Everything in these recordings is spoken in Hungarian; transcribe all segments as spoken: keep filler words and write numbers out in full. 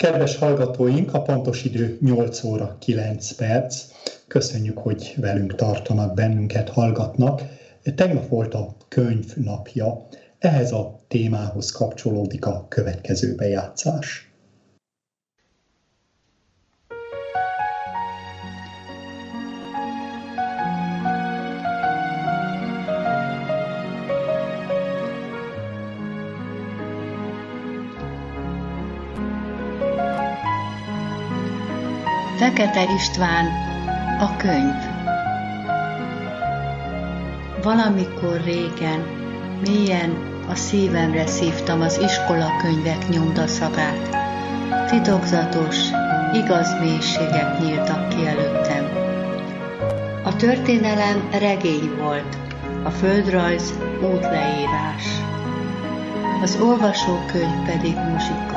Kedves hallgatóink, a pontos idő nyolc óra kilenc perc. Köszönjük, hogy velünk tartanak, bennünket hallgatnak. Tegnap volt a könyv napja. Ehhez a témához kapcsolódik a következő bejátszás. Fekete István, a könyv. Valamikor régen, mélyen a szívemre szívtam az iskolakönyvek nyomdaszagát. Titokzatos, igaz mélységek nyíltak ki előttem. A történelem regény volt, a földrajz útleírás, az olvasókönyv pedig muzsika.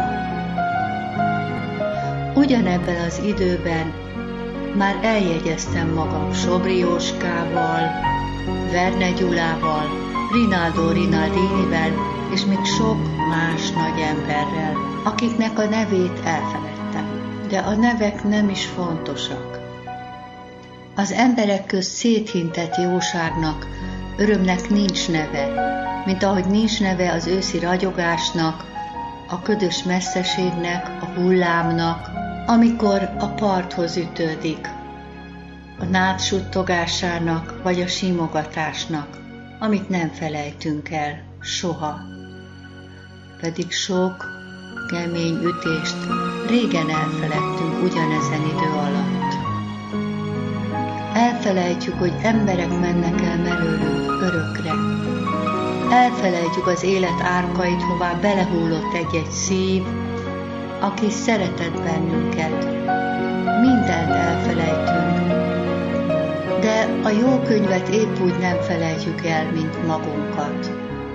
Ugyanebben az időben már eljegyeztem magam Sobri Jóskával, Verne Gyulával, Rinaldo Rinaldinivel és még sok más nagy emberrel, akiknek a nevét elfeledtem. De a nevek nem is fontosak. Az emberek közt széthintett jóságnak, örömnek nincs neve, mint ahogy nincs neve az őszi ragyogásnak, a ködös messzeségnek, a hullámnak, amikor a parthoz ütődik, a nád suttogásának vagy a simogatásnak, amit nem felejtünk el soha. Pedig sok kemény ütést régen elfeledtünk ugyanezen idő alatt. Elfelejtjük, hogy emberek mennek el mellőlünk örökre. Elfelejtjük az élet árkait, hová belehullott egy-egy szív, aki szeretett bennünket. Mindent elfelejtünk, de a jó könyvet épp úgy nem felejtjük el, mint magunkat.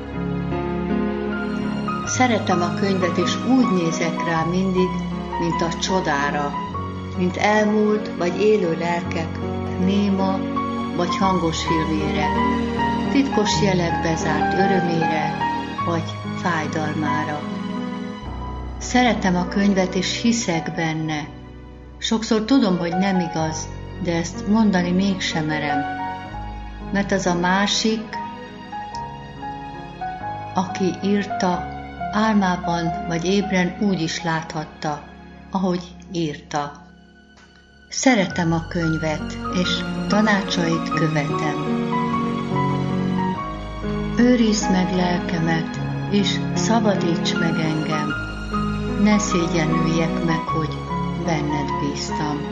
Szeretem a könyvet, és úgy nézek rá mindig, mint a csodára, mint elmúlt vagy élő lelkek néma vagy hangos filmére, titkos jelek bezárt örömére vagy fájdalmára. Szeretem a könyvet, és hiszek benne. Sokszor tudom, hogy nem igaz, de ezt mondani mégsem merem. Mert az a másik, aki írta, álmában vagy ébren úgy is láthatta, ahogy írta. Szeretem a könyvet, és tanácsait követem. Őrizd meg lelkemet, és szabadíts meg engem. Ne szégyenüljek meg, hogy benned bíztam.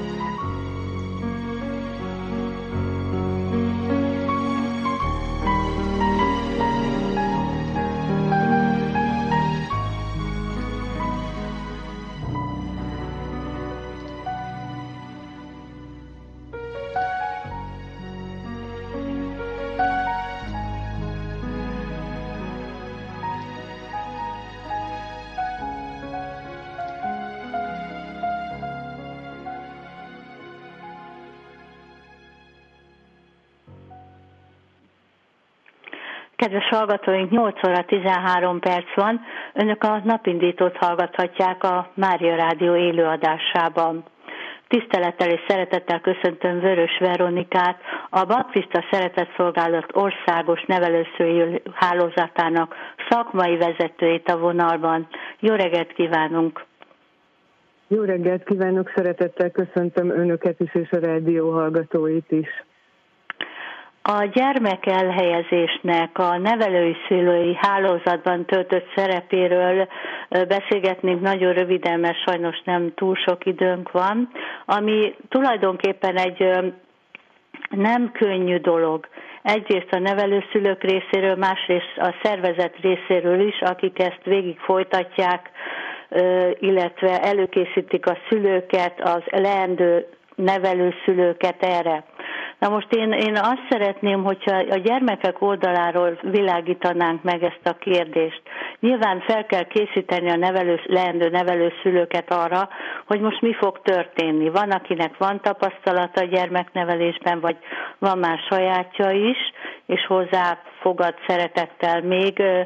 Kedves hallgatóink, nyolc óra tizenhárom perc van. Önök a napindítót hallgathatják a Mária Rádió élőadásában. Tisztelettel és szeretettel köszöntöm Vörös Veronikát, a Baptista Szeretetszolgálat országos nevelőszülői hálózatának szakmai vezetőjét a vonalban. Jó reggelt kívánunk! Jó reggelt kívánok, szeretettel köszöntöm Önöket is és a rádió hallgatóit is. A gyermek elhelyezésnek a nevelői szülői hálózatban töltött szerepéről beszélgetnénk nagyon röviden, mert sajnos nem túl sok időnk van, ami tulajdonképpen egy nem könnyű dolog. Egyrészt a nevelőszülők részéről, másrészt a szervezet részéről is, akik ezt végig folytatják, illetve előkészítik a szülőket, az leendő nevelőszülőket erre. Na most én, én azt szeretném, hogyha a gyermekek oldaláról világítanánk meg ezt a kérdést. Nyilván fel kell készíteni a nevelő, leendő nevelőszülőket arra, hogy most mi fog történni. Van, akinek van tapasztalata a gyermeknevelésben, vagy van már sajátja is, és hozzá fogad szeretettel még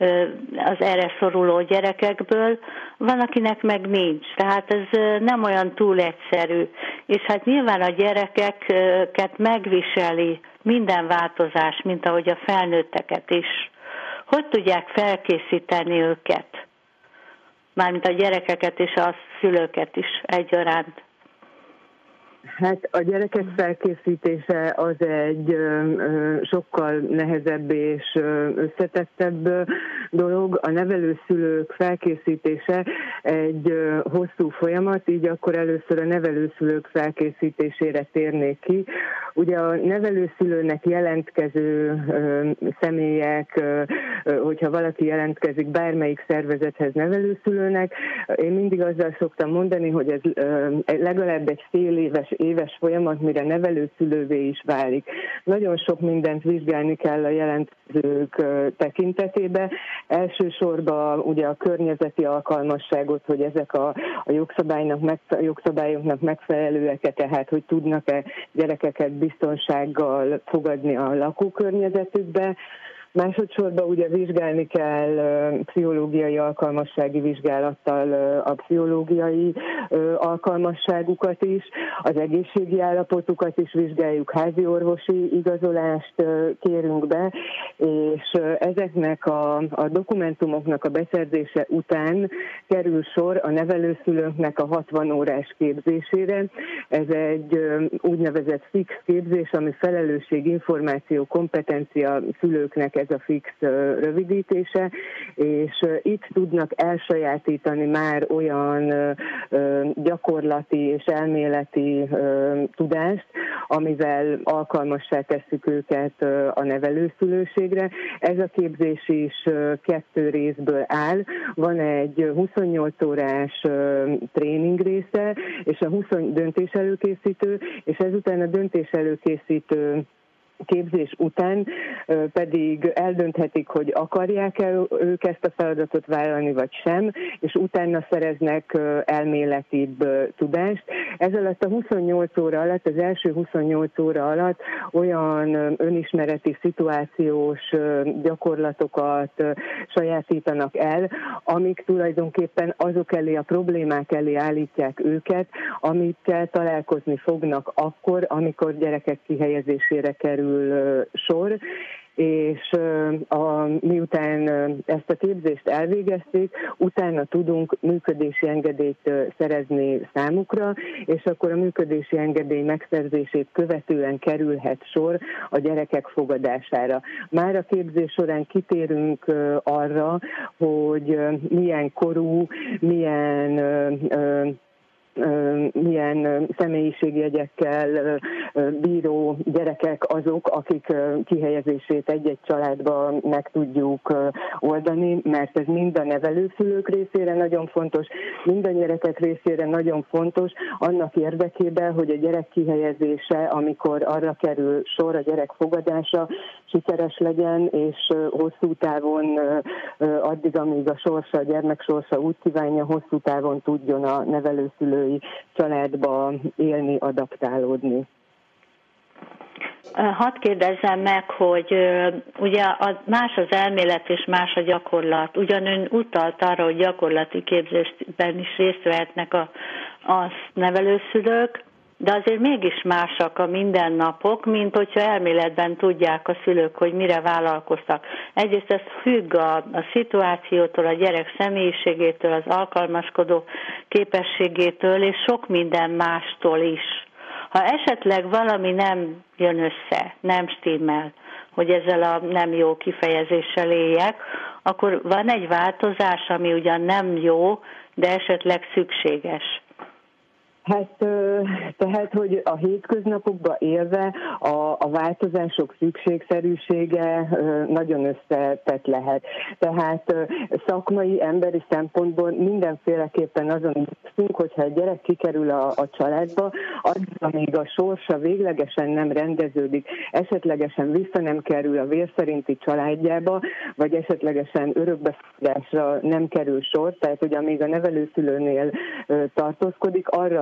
az erre szoruló gyerekekből, van, akinek meg nincs. Tehát ez nem olyan túl egyszerű. És hát nyilván a gyerekeket megviseli minden változás, mint ahogy a felnőtteket is. Hogy tudják felkészíteni őket? Mármint a gyerekeket és a szülőket is egyaránt. Hát a gyerekek felkészítése az egy ö, sokkal nehezebb és ö, összetettebb dolog. A nevelőszülők felkészítése egy ö, hosszú folyamat, így akkor először a nevelőszülők felkészítésére térnék ki. Ugye a nevelőszülőnek jelentkező ö, személyek, ö, ö, hogyha valaki jelentkezik bármelyik szervezethez nevelőszülőnek, én mindig azzal szoktam mondani, hogy ez ö, legalább egy fél éves éves folyamat, mire nevelőszülővé is válik. Nagyon sok mindent vizsgálni kell a jelentkezők tekintetében. Elsősorban ugye a környezeti alkalmasságot, hogy ezek a, a jogszabálynak, a jogszabályoknak megfelelőek-e, tehát hogy tudnak-e gyerekeket biztonsággal fogadni a lakókörnyezetükbe. Másodszorban ugye vizsgálni kell pszichológiai alkalmassági vizsgálattal a pszichológiai alkalmasságukat is, az egészségi állapotukat is vizsgáljuk, házi orvosi igazolást kérünk be, és ezeknek a, a dokumentumoknak a beszerzése után kerül sor a nevelőszülőknek a hatvan órás képzésére. Ez egy úgynevezett fix képzés, ami felelősség, információ, kompetencia szülőknek ez a fix rövidítése, és itt tudnak elsajátítani már olyan gyakorlati és elméleti tudást, amivel alkalmassá tesszük őket a nevelőszülőségre. Ez a képzés is kettő részből áll. Van egy huszonnyolc órás tréning része, és a húsz döntéselőkészítő, és ezután a döntéselőkészítő képzés után pedig eldönthetik, hogy akarják-e ők ezt a feladatot vállalni, vagy sem, és utána szereznek elméletibb tudást. Ez alatt a huszonnyolc óra alatt, az első huszonnyolc óra alatt olyan önismereti szituációs gyakorlatokat sajátítanak el, amik tulajdonképpen azok elé, a problémák elé állítják őket, amikkel találkozni fognak akkor, amikor gyerekek kihelyezésére kerül sor, és a, miután ezt a képzést elvégezték, utána tudunk működési engedélyt szerezni számukra, és akkor a működési engedély megszerzését követően kerülhet sor a gyerekek fogadására. Már a képzés során kitérünk arra, hogy milyen korú, milyen milyen személyiségjegyekkel bíró gyerekek azok, akik kihelyezését egy-egy családba meg tudjuk oldani, mert ez mind a nevelőszülők részére nagyon fontos, mind a gyerekek részére nagyon fontos, annak érdekében, hogy a gyerek kihelyezése, amikor arra kerül sor, a gyerek fogadása sikeres legyen, és hosszú távon, addig, amíg a sorsa, a gyermek sorsa úgy kívánja, hosszú távon tudjon a nevelőszülő családba élni, adaptálódni. Hadd kérdezzem meg, hogy ugye más az elmélet és más a gyakorlat. Ugyan ön utalt arra, hogy gyakorlati képzésben is részt vehetnek a, a nevelőszülők, de azért mégis másak a mindennapok, mint hogyha elméletben tudják a szülők, hogy mire vállalkoztak. Egyrészt ez függ a, a szituációtól, a gyerek személyiségétől, az alkalmazkodó képességétől, és sok minden mástól is. Ha esetleg valami nem jön össze, nem stimmel, hogy ezzel a nem jó kifejezéssel éljek, akkor van egy változás, ami ugyan nem jó, de esetleg szükséges. Hát tehát, hogy a hétköznapokban élve a, a változások szükségszerűsége nagyon összetett lehet. Tehát szakmai, emberi szempontból mindenféleképpen azon igyekszünk, hogyha egy gyerek kikerül a, a családba, addig, amíg a sorsa véglegesen nem rendeződik, esetlegesen vissza nem kerül a vérszerinti családjába, vagy esetlegesen örökbefogadásra nem kerül sor, tehát hogy amíg a nevelőszülőnél tartózkodik, arra az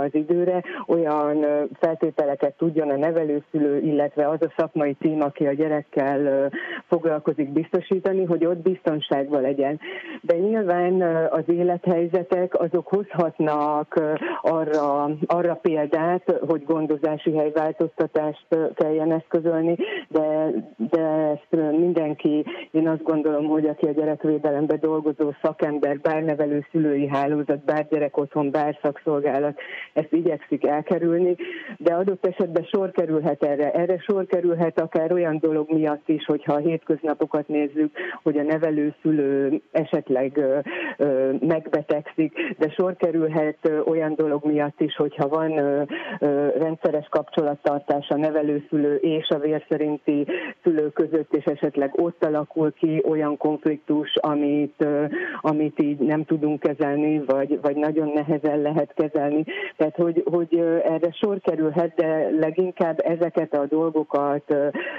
az időre, olyan feltételeket tudjon a nevelőszülő, illetve az a szakmai tím, aki a gyerekkel foglalkozik, biztosítani, hogy ott biztonságban legyen. De nyilván az élethelyzetek azok hozhatnak arra, arra példát, hogy gondozási helyváltoztatást kelljen eszközölni, de, de ezt mindenki, én azt gondolom, hogy aki a gyerekvédelemben dolgozó szakember, bár nevelő szülői hálózat, bár gyerekotthon, bár szakszolgálat, ezt igyekszik elkerülni, de adott esetben sor kerülhet erre. Erre sor kerülhet akár olyan dolog miatt is, hogyha a hétköznapokat nézzük, hogy a nevelőszülő esetleg ö, ö, megbetegszik, de sor kerülhet olyan dolog miatt is, hogyha van ö, ö, rendszeres kapcsolattartás a nevelőszülő és a vérszerinti szülő között, és esetleg ott alakul ki olyan konfliktus, amit, amit így nem tudunk kezelni, vagy, vagy nagyon nehezen lehet kezelni. Tehát, hogy, hogy erre sor kerülhet, de leginkább ezeket a dolgokat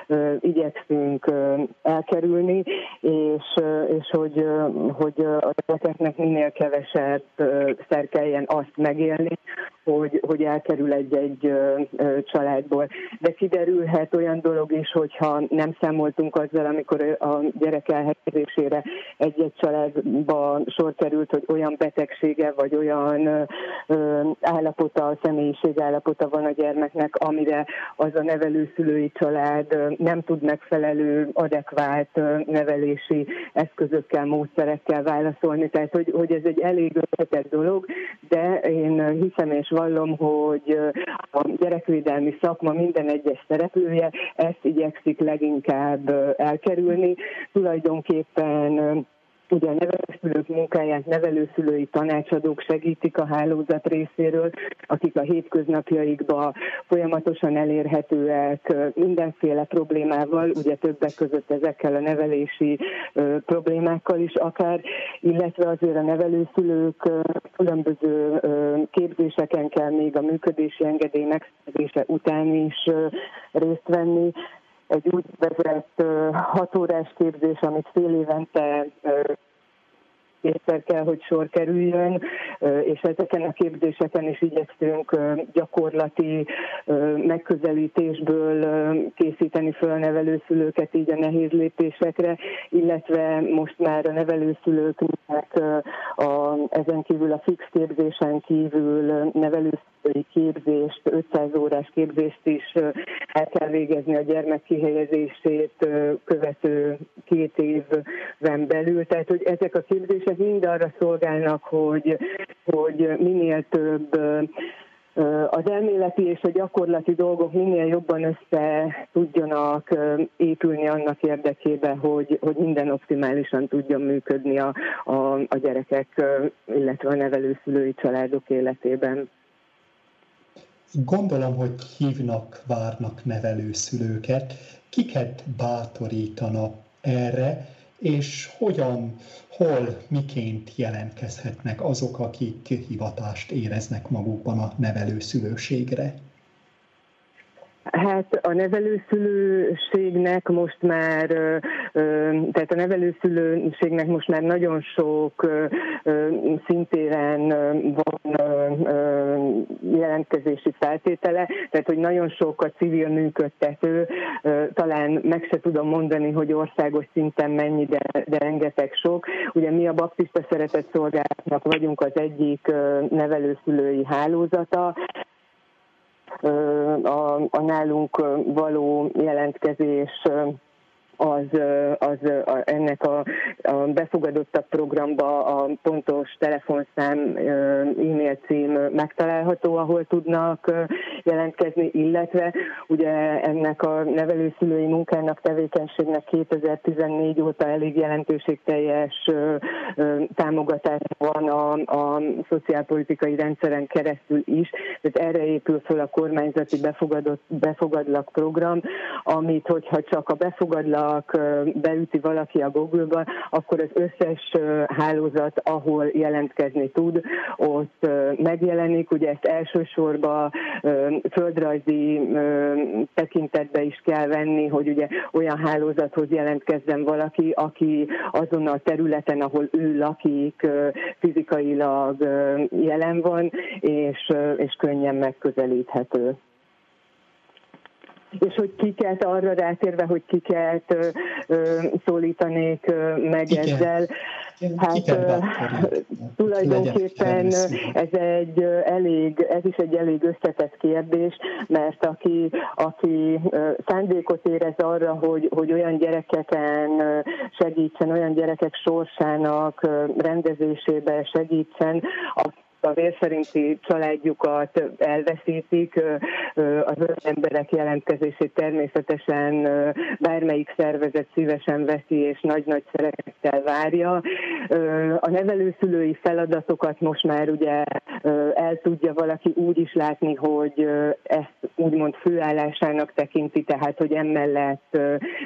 igyekszünk elkerülni, és, és hogy, hogy a gyerekeknek minél kevesebb szer kelljen azt megélni, hogy, hogy elkerül egy-egy családból. De kiderülhet olyan dolog is, hogyha nem számoltunk azzal, amikor a gyerek elhelyezésére egy-egy családba sor került, hogy olyan betegsége, vagy olyan állapota, személyiség állapota van a gyermeknek, amire az a nevelőszülői család nem tud megfelelő, adekvát nevelési eszközökkel, módszerekkel válaszolni. Tehát, hogy, hogy ez egy elég összetett dolog, de én hiszem és vallom, hogy a gyerekvédelmi szakma minden egyes szereplője ezt igyekszik leginkább elkerülni. Tulajdonképpen ugye a nevelőszülők munkáját nevelőszülői tanácsadók segítik a hálózat részéről, akik a hétköznapjaikban folyamatosan elérhetőek mindenféle problémával, ugye többek között ezekkel a nevelési ö, problémákkal is akár, illetve azért a nevelőszülők ö, különböző ö, képzéseken kell még a működési engedély megszerzése után is ö, részt venni. Egy úgynevezett hat órás képzés, amit fél évente kétszer kell, hogy sor kerüljön, és ezeken a képzéseken is igyekszünk gyakorlati megközelítésből készíteni föl a nevelőszülőket így a nehéz lépésekre, illetve most már a nevelőszülőknek a, ezen kívül a fix képzésen kívül nevelőszülői képzést, ötszáz órás képzést is el kell végezni a gyermek kihelyezését követő két évben belül. Tehát, hogy ezek a képzések mind arra szolgálnak, hogy, hogy minél több az elméleti és a gyakorlati dolgok minél jobban össze tudjanak épülni annak érdekében, hogy, hogy minden optimálisan tudjon működni a, a, a gyerekek, illetve a nevelőszülői családok életében. Gondolom, hogy hívnak, várnak nevelőszülőket. Kiket bátorítana erre, és hogyan, hol, miként jelentkezhetnek azok, akik hivatást éreznek magukban a nevelőszülőségre? Hát a nevelőszülőségnek most már, tehát a nevelőszülőségnek most már nagyon sok szintéren van jelentkezési feltétele, tehát hogy nagyon sok a civil működtető, talán meg se tudom mondani, hogy országos szinten mennyi, de, de rengeteg sok. Ugye mi a Baptista Szeretetszolgálatnak vagyunk az egyik nevelőszülői hálózata, A, a nálunk való jelentkezés az, az a, ennek a, a befogadottabb programba a pontos telefonszám, e-mail cím megtalálható, ahol tudnak jelentkezni, illetve ugye ennek a nevelőszülői munkának, tevékenységnek kétezer-tizennégy óta elég jelentőségteljes támogatás van a, a szociálpolitikai rendszeren keresztül is, tehát erre épül föl a kormányzati befogadott, befogadlak program, amit hogyha csak a befogadlak csak beüti valaki a Google-ba, akkor az összes hálózat, ahol jelentkezni tud, ott megjelenik. Ugye ezt elsősorban földrajzi tekintetbe is kell venni, hogy ugye olyan hálózathoz jelentkezzen valaki, aki azon a területen, ahol ő lakik, fizikailag jelen van, és, és könnyen megközelíthető. És hogy kiket, arra rátérve, hogy kiket ö, ö, szólítanék ö, meg kiket. Ezzel, hát ö, tulajdonképpen ez egy elég, ez is egy elég összetett kérdés, mert aki, aki szándékot érez arra, hogy, hogy olyan gyerekeken segítsen, olyan gyerekek sorsának rendezésébe segítsen, a vérszerinti családjukat elveszítik, az emberek jelentkezését természetesen bármelyik szervezet szívesen veszi és nagy-nagy szeretettel várja. A nevelőszülői feladatokat most már ugye el tudja valaki úgy is látni, hogy ezt úgymond főállásának tekinti, tehát hogy emellett